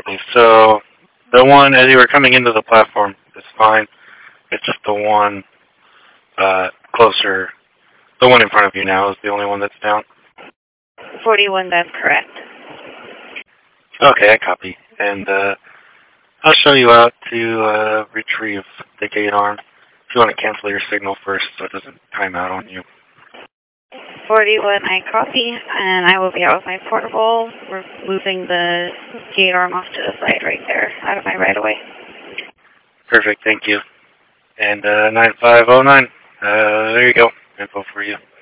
copy. So the one as you were coming into the platform is fine. It's just the one closer. The one in front of you now is the only one that's down. 41, that's correct. Okay, I copy. And I'll show you out to retrieve the gate arm. If you want to cancel your signal first so it doesn't time out on you. 41, I copy, and I will be out with my portable. We're moving the gate arm off to the side right there, out of my right of way. Perfect, thank you. And 9509, there you go. Info for you.